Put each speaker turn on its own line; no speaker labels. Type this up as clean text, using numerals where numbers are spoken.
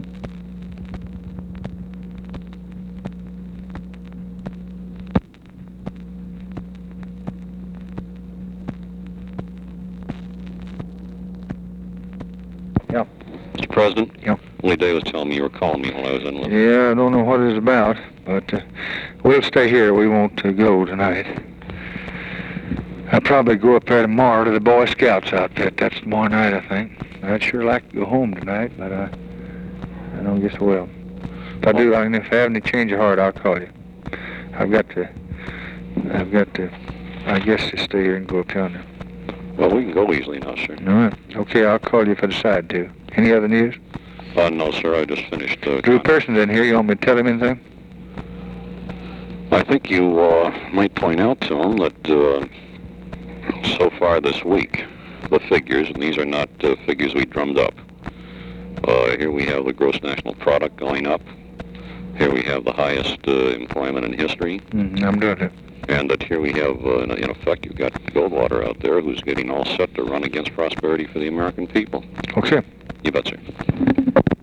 Yeah.
Mr. President?
Yeah.
Lee Day was telling me you were calling me when I was in with
Yeah, I don't know what it's about, but we'll stay here. We won't go tonight. I'll probably go up there tomorrow to the Boy Scouts outfit. That's tomorrow night, I think. I'd sure like to go home tonight, but I don't guess I will. If I do, and if I have any change of heart, I'll call you. I've got to, I guess, to stay here and go up yonder.
Well, we can go easily now, sir.
All right. Okay, I'll call you if I decide to. Any other news?
No, sir, I just finished...
Drew Pearson's in here. You want me to tell him anything?
I think you might point out to him that so far this week, the figures, and these are not figures we drummed up. Here we have the gross national product going up. Here we have the highest employment in history.
I'm doing it.
And that here we have, in effect, you've got Goldwater out there who's getting all set to run against prosperity for the American people.
Okay.
You bet, sir.